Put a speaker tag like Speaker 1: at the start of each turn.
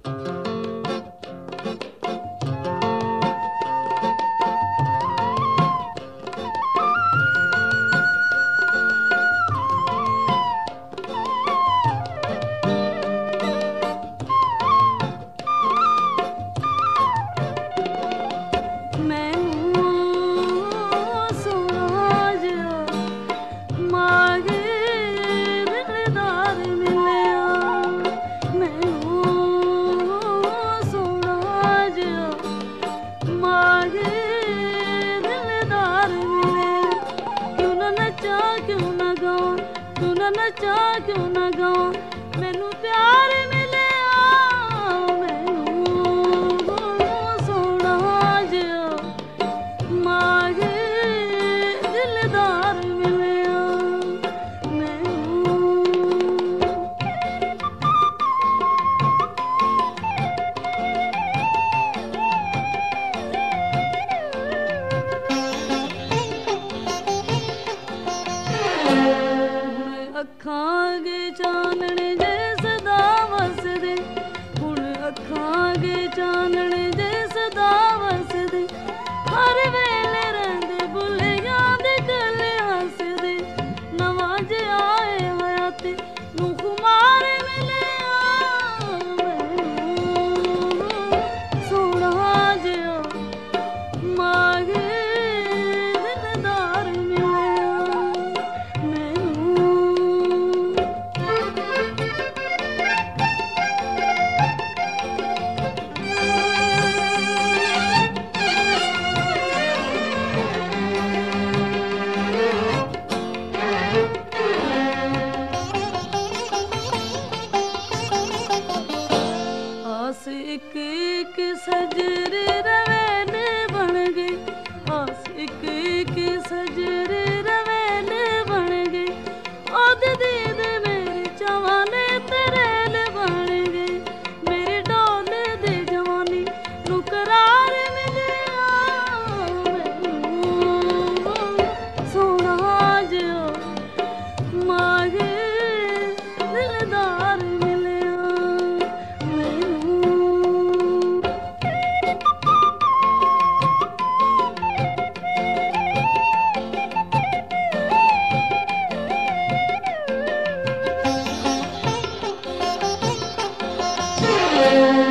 Speaker 1: ਨੱਚਾ ਕਿਉਂ ਨਾ ਗਾਵਾਂ ਮੈਨੂੰ ਪਿਆਰ ਮਿਲਿਆ ਮੈਨੂੰ ਸੋਹਣਾ ਜਿਹਾ ਮਾਗੇ ਦਿਲਦਾਰ ਮਿਲਿਆ ਮੈਨੂੰ ਅੱਖਾਂ ਗੇ ਚਾਨਣੇ ਜੇ ਸਦਾ ਵਸਦੇ ਹੁਣ ਅੱਖਾਂ ਗੇ ਚਾਨਣੇ ਜੇ ਸਦਾ ਵਸਦੇ ਹਰ ਵੇਲੇ ਰਹਿੰਦੇ ਬੁੱਲਿਆਂ ਦੇ ਗਲੇ ਹੱਸਦੇ ਨਵਾਂ ਜਿਹਾ ਆਏ ਹਯਾਤੀ ਨੂੰ ਖੁਮਾਰ ਮਿਲਿਆ ਮੈਨੂੰ ਸੋਹਣਾ ਜਿਹਾ ਮਾਗੇ ਦਿਲਦਾਰ ਮਿਲਿਆ ਆਸ ਇੱਕ ਇੱਕ ਸਜਰੇ ਰਵੇਲੇ ਬਣ ਗਏ ਆਸ ਇੱਕ ਇੱਕ ਸਜਰੇ ਰਵੇਲੇ ਬਣ ਗਏ ਉਹਦੇ ਦੀਦ ਮੇਰੇ ਚਾਵਾਂ ਨੇ ਤੇਰੇ ਬਣ ਗਏ ਮੇਰੇ ਡੋਲੇ ਦੇ ਜਵਾਨੀ ਨੂੰ ਕਰਾਰ ਮਿਲਿਆ ਮੈਨੂੰ ਸੋਹਣਾ ਜਿਹਾ ਮਾਗੇ ਦਿਲਦਾਰ ਮਿਲਿਆ ਮੈਨੂੰ